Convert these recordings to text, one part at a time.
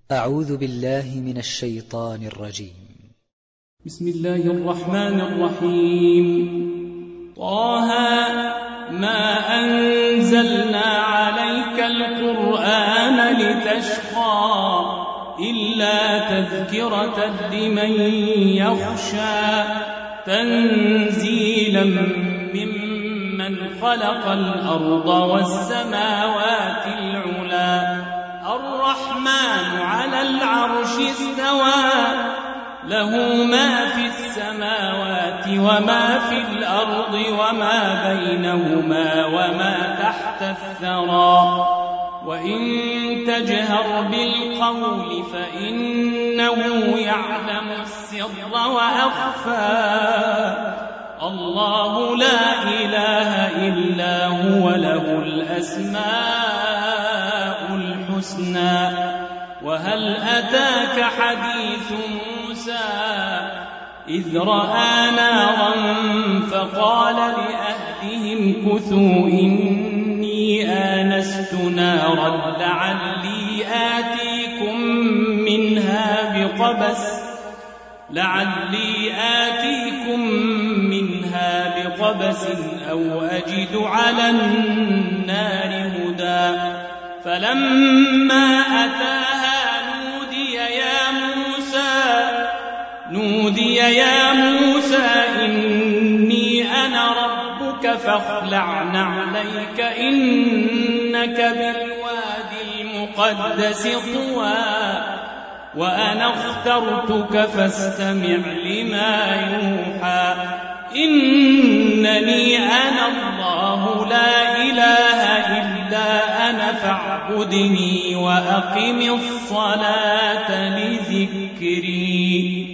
أعوذ بالله من الشيطان الرجيم. بسم الله الرحمن الرحيم. طه ما أنزلنا عليك القرآن لتشقى إلا تذكرة لمن يخشى تنزيلا ممن خلق الأرض والسماوات العلى الرحمن على العرش استوى له ما في السماوات وما في الأرض وما بينهما وما تحت الثرى وإن تجهر بالقول فإنه يعلم السر وأخفى الله لا إله إلا هو له الأسماء الحسنى وهل أتاك حديث موسى إذ رأى نارا فقال لأهلهم كثوا إني آنست نارا لعلي آتيكم منها بقبس أو أجد على النار هدى فلما أتاها نودي يا موسى إني أنا ربك فاخلع نعليك إنك بالواد المقدس طوى وأنا اخترتك فاستمع لما يوحى إنني أنا الله لا إله إلا أنا فاعبدني وأقم الصلاة لذكري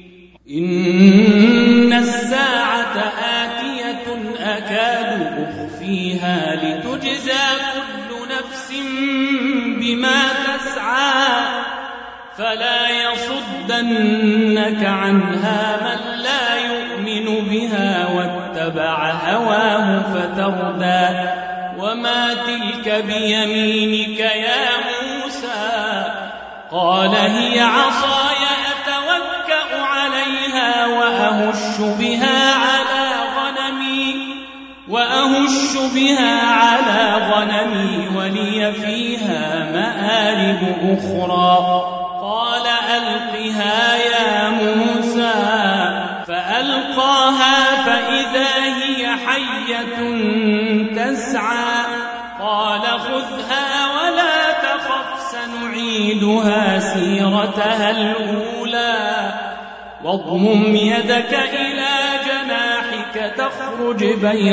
إن الساعة آتية أكاد أخفيها لتجزى كل نفس بما تسعى فلا يصدنك عنها من لا يؤمن بها واتبع هواه فتردى وما تلك بيمينك يا موسى قال هي عصاي أتوكأ عليها وأهش بها على غنمي ولي فيها مآرب أخرى قال ألقها يا موسى فألقاها فإذا هي حية تسعى قال خذها ولا تخف سنعيدها سيرتها الأولى واضمم يدك إلى جناحك تخرج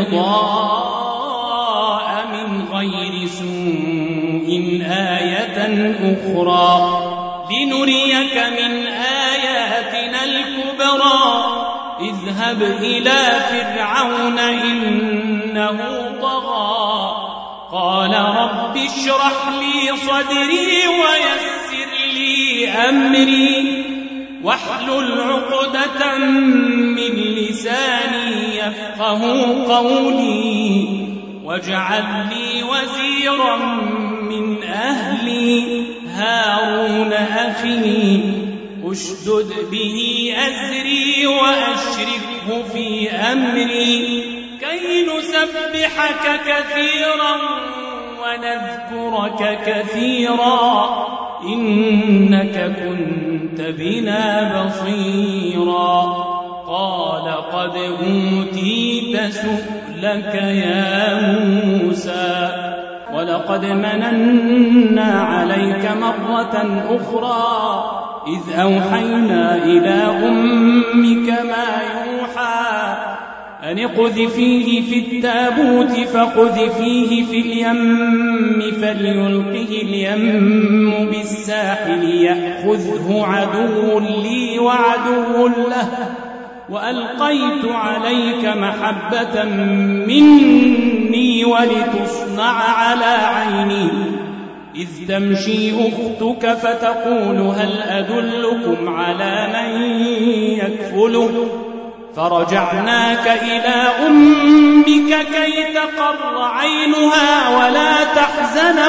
بيضاء من غير سوء آية أخرى لنريك من آياتنا الكبرى اذهب إلى فرعون إنه طغى قال رب اشرح لي صدري ويسر لي أمري واحلل عقدة من لساني يفقه قولي واجعل لي وزيرا من أهلي هارون أخي أشدد به أزري وأشركه في أمري كي نسبحك كثيرا ونذكرك كثيرا إنك كنت بنا بصيرا قال قد أوتيت سؤلك يا موسى ولقد مننا عليك مرة أخرى إذ أوحينا إلى أمك ما يوحى أن اقذفيه في التابوت فاقذفيه في اليم فليلقه اليم بالساحل يأخذه عدو لي وعدو له وألقيت عليك محبة مني ولتصنع على عيني إذ تمشي أختك فتقول هل أدلكم على من يكفله فرجعناك إلى أمك كي تقر عينها ولا تحزن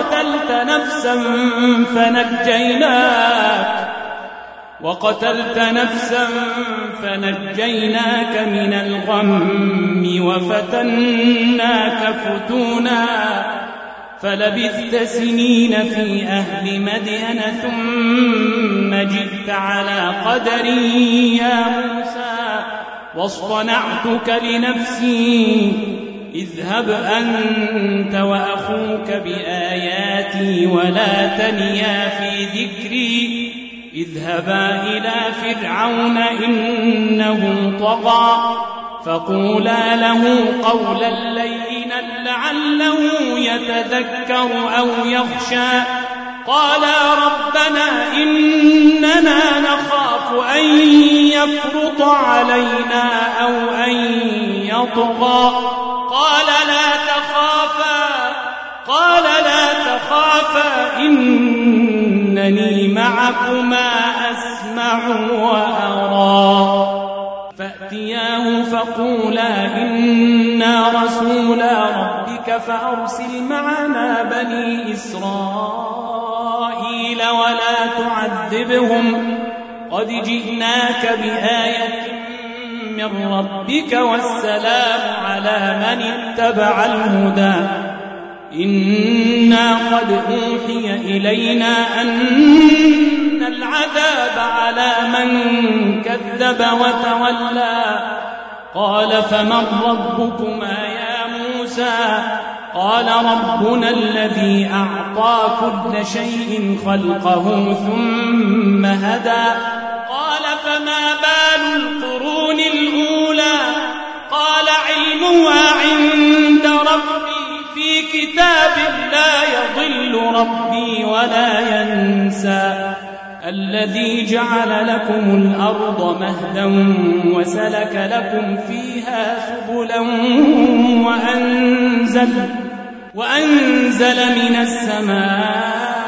وقتلت نفسا فنجيناك من الغم وفتناك فتونا فلبثت سنين في أهل مدين ثم جئت على قدري يا موسى واصطنعتك لنفسي اذهب أنت وأخوك بآياتي ولا تنيا في ذكري اذهبا إلى فرعون إنه طغى فقولا له قولا لينا لعله يتذكر أو يخشى قالا ربنا إننا نخاف أن يفرط علينا أو أن يطغى قال لا تخافا إنني معكما أسمع وأرى فأتياه فقولا إنا رسولا ربك فأرسل معنا بني إسرائيل ولا تعذبهم قد جئناك بآية من ربك والسلام على من اتبع الهدى إنا قد أوحي إلينا أن العذاب على من كذب وتولى قال فمن ربكما يا موسى قال ربنا الذي أعطى كل شيء خلقه ثم هدى قال فما بال القرون الأولى قال علمها عند ربي في كتاب لا يضل ربي ولا ينسى الذي جعل لكم الأرض مهدا وسلك لكم فيها سبلا وأنزل من السماء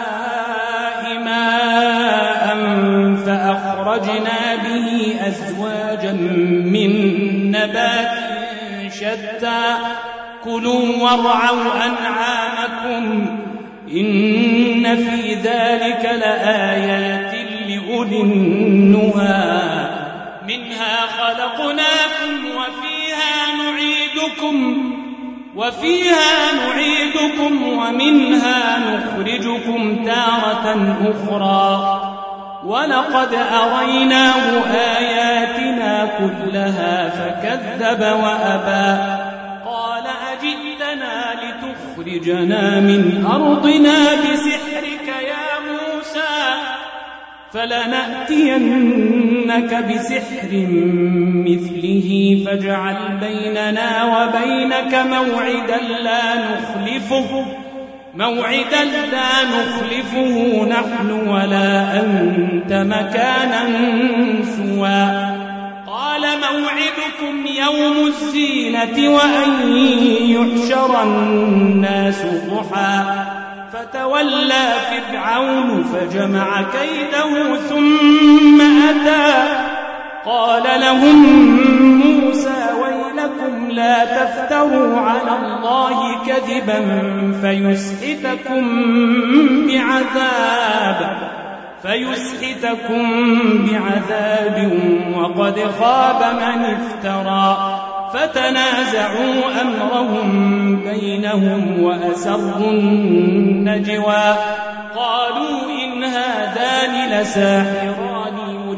ماء فأخرجنا به أزواجا من نبات شتى كلوا وارعوا أنعامكم إن في ذلك لآيات لأولي النهى منها خلقناكم وفيها نعيدكم ومنها نخرجكم تارة أخرى ولقد أريناه آياتنا كلها فكذب وأبى قال أجئتنا لتخرجنا من أرضنا بسحرك يا موسى فلنأتينك بسحر مثله فاجعل بيننا وبينك موعدا لا نخلفه نحن ولا أنت مكانا سوى قال موعدكم يوم الزينة وأن يحشر الناس ضحى فتولى فرعون فجمع كيده ثم أتى قال لهم موسى ويلكم لا تفتروا على الله كذبا فيسحتكم بعذاب وقد خاب من افترى فتنازعوا أمرهم بينهم وأسروا النجوى قالوا إن هذان لساحران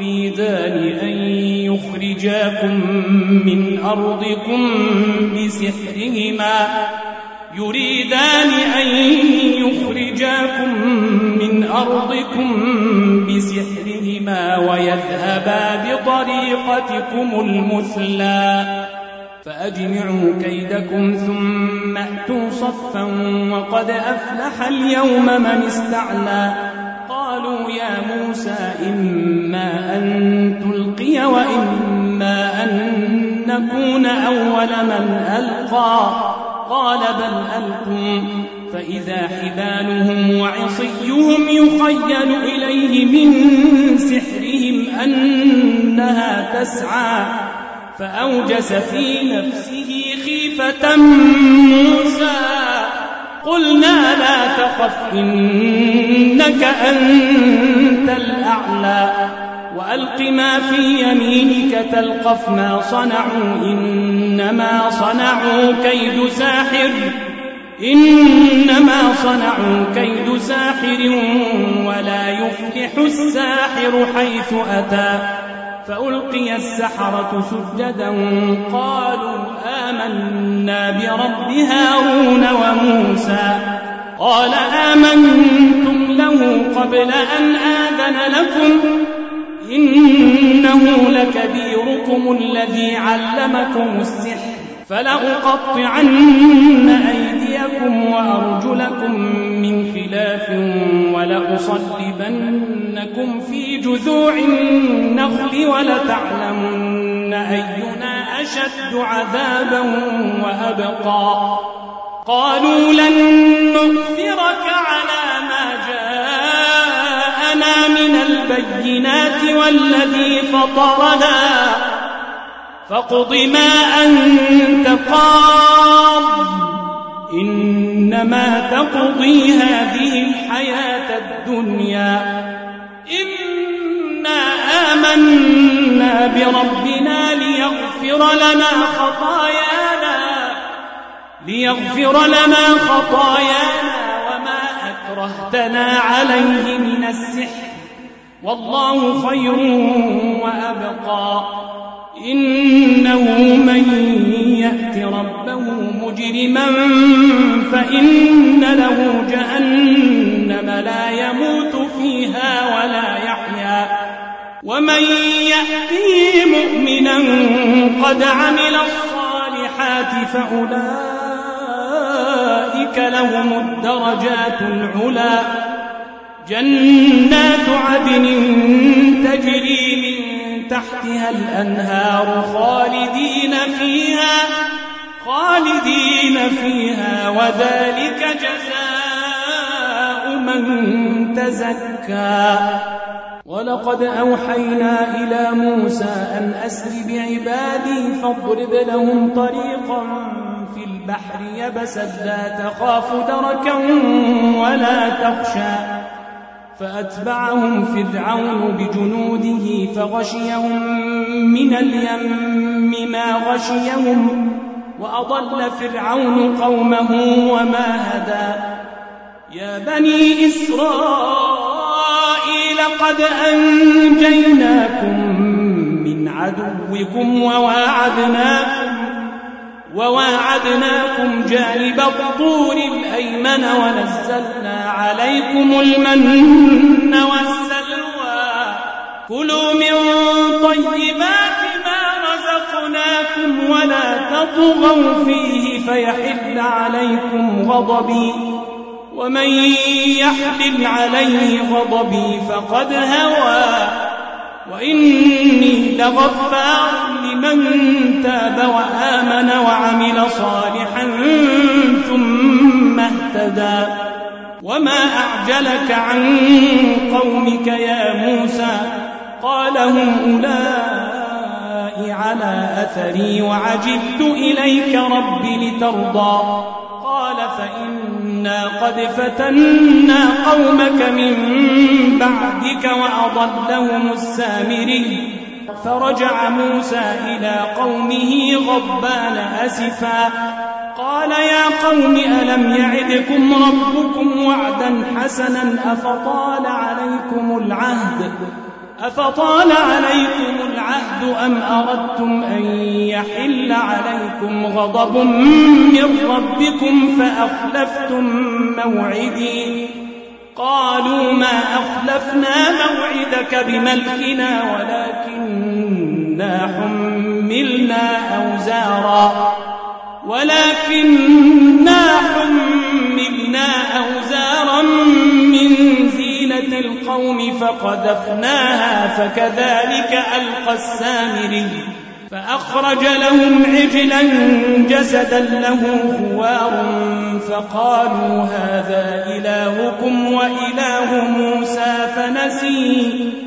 يريدان أن يخرجاكم من أرضكم بسحرهما ويذهبا بطريقتكم المثلى فأجمعوا كيدكم ثم أتوا صفا وقد أفلح اليوم من استعلى قالوا يا موسى إما أن تلقي وإما أن نكون أول من ألقى قال بل ألقوا فإذا حبالهم وعصيهم يخيل إليه من سحرهم أنها تسعى فأوجس في نفسه خيفة موسى قلنا لا تخف إنك أنت الأعلى وألق ما في يمينك تلقف ما صنعوا إنما صنعوا كيد ساحر ولا يفلح الساحر حيث أتى فألقي السحرة سجدا قالوا آمنا برب هارون وموسى قال آمنتم له قبل أن آذن لكم إنه لكبيركم الذي علمكم السحر فلأقطعن أيديكم وأرجلكم من خلاف ولأصلبنكم في جذوع النخل ولتعلمن أينا أشد عذابا وأبقى قالوا لن نؤثرك على ما جاءنا من البينات والذي فطرنا فاقض ما أنت قاض إنما تقضي هذه الحياة الدنيا إنا آمنا بربنا ليغفر لنا خطايانا وما أكرهتنا عليه من السحر والله خير وأبقى إنه من يأت ربه مجرما فإن له جهنم لا يموت فيها ولا يحيا ومن يأته مؤمنا قد عمل الصالحات فأولئك لهم الدرجات العلى جنات عدن تجري من تحتها الأنهار خالدين فيها وذلك جزاء من تزكى ولقد أوحينا إلى موسى أن أسر بعبادي فاضرب لهم طريقا في البحر يبسا لا تخاف دركا ولا تخشى فأتبعهم فرعون بجنوده فغشيهم من اليم ما غشيهم وأضل فرعون قومه وما هدى يا بني إسرائيل قد أنجيناكم من عدوكم وواعدناكم جانب الطور الأيمن ونزلنا عليكم المن والسلوى كلوا من طيبات ما رزقناكم ولا تطغوا فيه فيحل عليكم غضبي ومن يحلل عليه غضبي فقد هوى وإني لغفار لمن تاب وآمن وعمل صالحا ثم اهتدى وما أعجلك عن قومك يا موسى قال هم أولئك على أثري وعجلت إليك رب لترضى قال فإنا قد فتنا قومك من بعدك وأضلهم السامري فرجع موسى إلى قومه غضبان أسفا قال يا قوم ألم يعدكم ربكم وعدا حسنا أفطال عليكم العهد أم أردتم أن يحل عليكم غضب من ربكم فأخلفتم موعدي قالوا ما أخلفنا موعدك بملكنا ولكننا حملنا أوزارا من زينة القوم فقذفناها فكذلك ألقى السامري فأخرج لهم عجلا جسدا له خوار فقالوا هذا إلهكم وإله موسى فنسي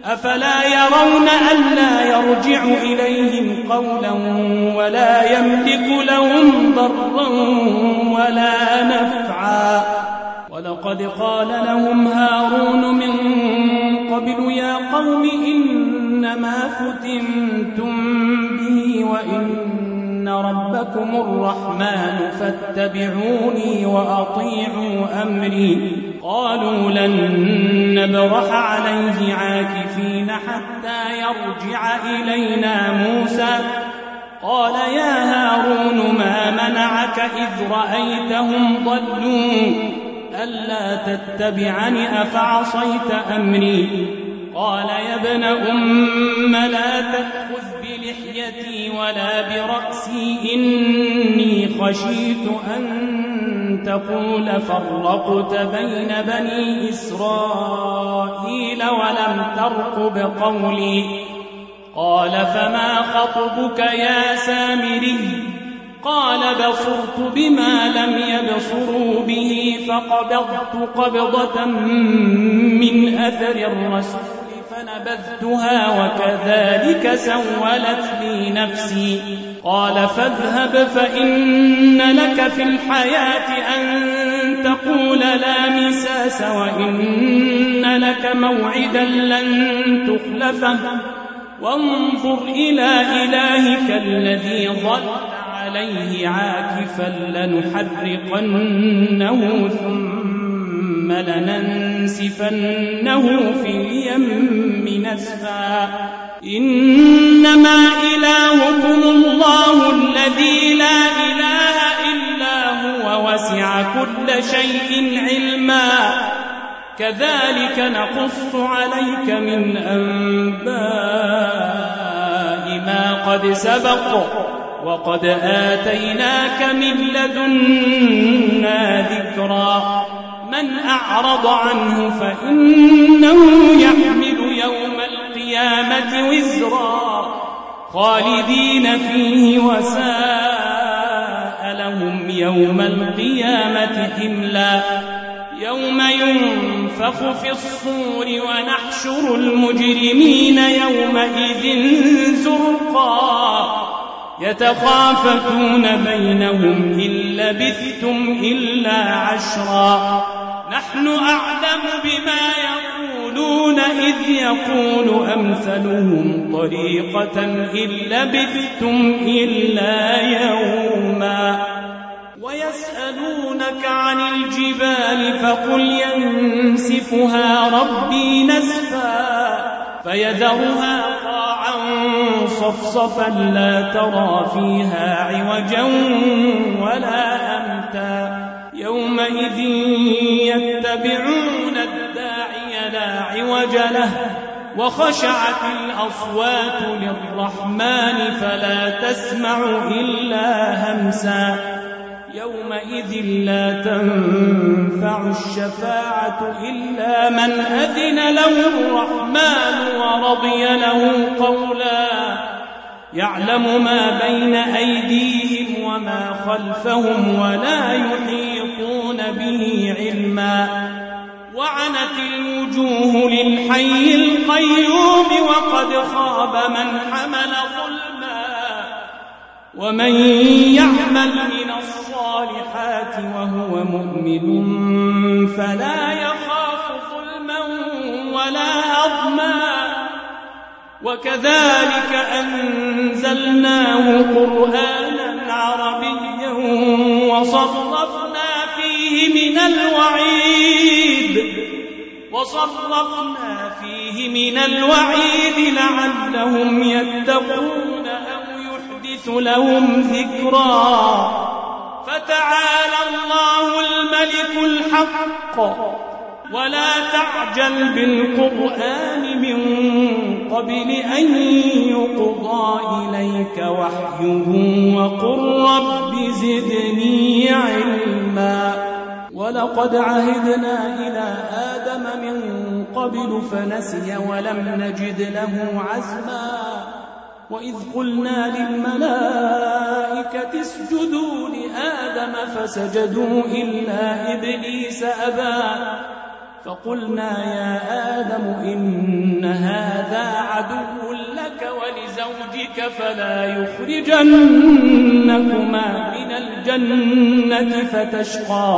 أفلا يرون ألا يرجع إليهم قولا ولا يملك لهم ضرا ولا نفعا ولقد قال لهم هارون من قبل يا قوم إنما فتنتم به وإن ربكم الرحمن فاتبعوني وأطيعوا أمري قالوا لن نبرح عليه عاكفين حتى يرجع إلينا موسى قال يا هارون ما منعك إذ رأيتهم ضلوا ألا تتبعني أفعصيت أمري قال يا ابن أم لا تأخذ بلحيتي ولا برأسي إني خشيت أن تقول فرقت بين بني إسرائيل ولم ترقب قولي قال فما خطبك يا سامري قال بصرت بما لم يبصروا به فقبضت قبضة من أثر الرسول فنبذتها وكذلك سولت لي نفسي قال فاذهب فإن لك في الحياة أن تقول لا مساس وإن لك موعدا لن تخلفه وانظر إلى إلهك الذي ظلت عليه عاكفا لنحرقنه ثم لننسفنه في اليم نسفا إنما إلهكم الله الذي لا إله إلا هو وسع كل شيء علما كذلك نقص عليك من أنباء ما قد سبق وقد آتيناك من لدنا ذكرا من أعرض عنه فإنه يحمل يوم القيامة وزرا خالدين فيه وساء لهم يوم القيامة حملا يوم ينفخ في الصور ونحشر المجرمين يومئذ زرقا يتخافتون بينهم إن لبثتم إلا عشرا نحن أعلم بما يقولون إذ يقول أمثلهم طريقة إن لبثتم إلا يوما ويسألونك عن الجبال فقل ينسفها ربي نسفا فيذرها قاعا صفصفا لا ترى فيها عوجا ولا أمتا يومئذ يتبعون الداعي لا عوج له وخشعت الأصوات للرحمن فلا تسمع إلا همسا يومئذ لا تنفع الشفاعة إلا من أذن له الرحمن ورضي له قولا يعلم ما بين أيديهم وما خلفهم ولا يحيطون به علما وعنت الوجوه للحي القيوم وقد خاب من حمل ظلما ومن يعمل من الصالحات وهو مؤمن فلا يخاف ظلما ولا هضما وكذلك أنزلناه قرآنا عربيا وصرفنا فيه من الوعيد لعلهم يتقون أو يحدث لهم ذكرا فتعالى الله الملك الحق ولا تعجل بالقرآن من قبل أن يقضى إليك وحيه وقل رب زدني علما ولقد عهدنا إلى آدم من قبل فنسي ولم نجد له عزما وإذ قلنا للملائكة اسجدوا لآدم فسجدوا إلا إبليس أبى فقلنا يا آدم إن هذا ربك فلا يخرجنكما من الجنة فتشقى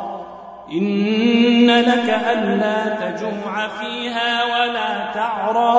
إن لك ألا تجوع فيها ولا تعرى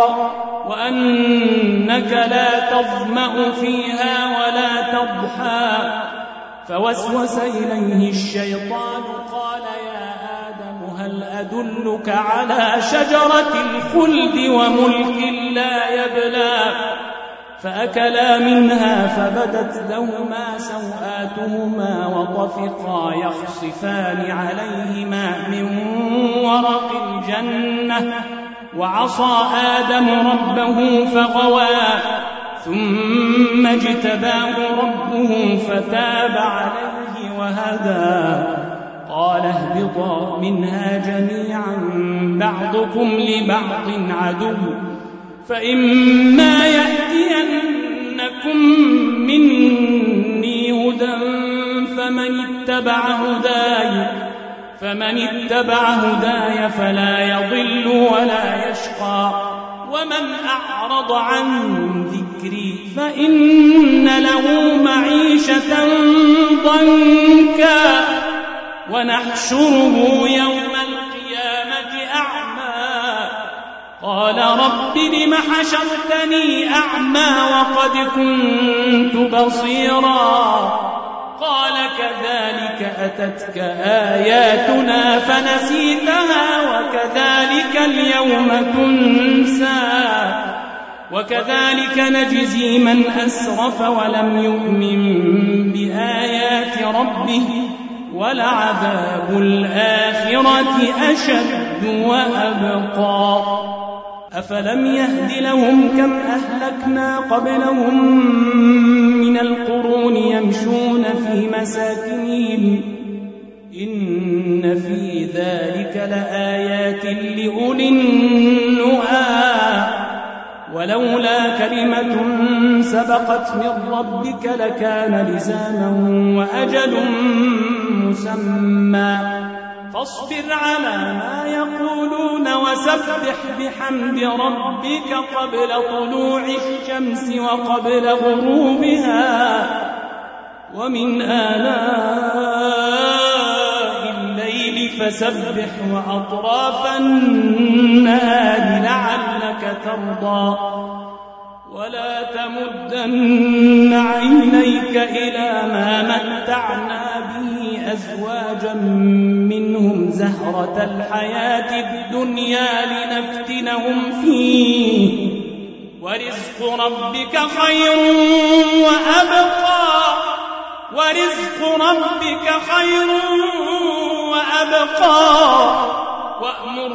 وأنك لا تظمأ فيها ولا تضحى فوسوس إليه الشيطان قال يا آدم هل أدلك على شجرة الخلد وملك لا يبلى فأكلا منها فبدت لهما سوآتهما وطفقا يخصفان عليهما من ورق الجنة وعصى آدم ربه فغوى ثم اجتباه ربه فتاب عليه وهدى قال اهبطا منها جميعا بعضكم لبعض عدو فإما يأتينكم مني هدى فمن اتبع هداي فلا يضل ولا يشقى ومن أعرض عن ذكري فإن له معيشة ضنكا ونحشره يوم القيامة أعمى قال رب لم حشرتني أعمى وقد كنت بصيرا قال كذلك أتتك آياتنا فنسيتها وكذلك اليوم تنسى وكذلك نجزي من أسرف ولم يؤمن بآيات ربه ولعذاب الآخرة أشد وأبقى أفلم يهد لهم كم أهلكنا قبلهم من القرون يمشون في مساكنهم إن في ذلك لآيات لأولي النهى ولولا كلمة سبقت من ربك لكان لزاما وأجل مسمى فاصبر على ما يقولون وسبح بحمد ربك قبل طلوع الشمس وقبل غروبها ومن آلاء الليل فسبح وأطراف النهار لعلك ترضى ولا تمدن عينيك إلى ما متعنا به أزواجا منهم زهرة الحياة الدنيا لنفتنهم فيه ورزق ربك خير وأبقى وأمر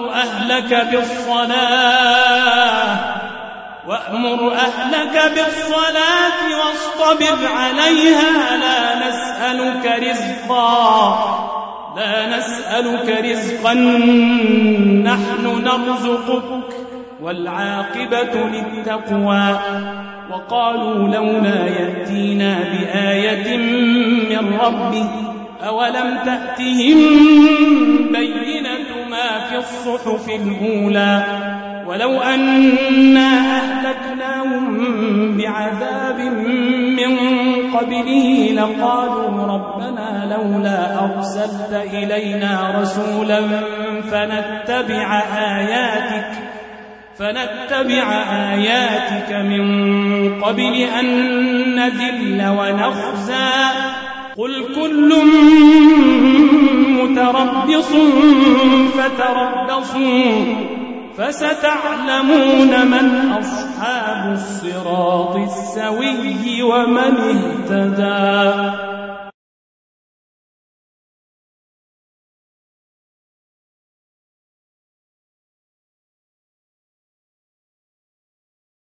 أهلك بالصلاة واصطبر عليها لا نسألك رزقا نحن نرزقك والعاقبة للتقوى وقالوا لولا يأتينا بآية من ربه أولم تأتهم بينة ما في الصحف الأولى ولو أنا أهلكناهم بعذاب من قبله لقالوا ربنا لولا أرسلت إلينا رسولا فنتبع آياتك من قبل أن نذل ونخزى قل كل متربص فتربصوا فستعلمون من أصحاب الصراط السوي ومن اهتدى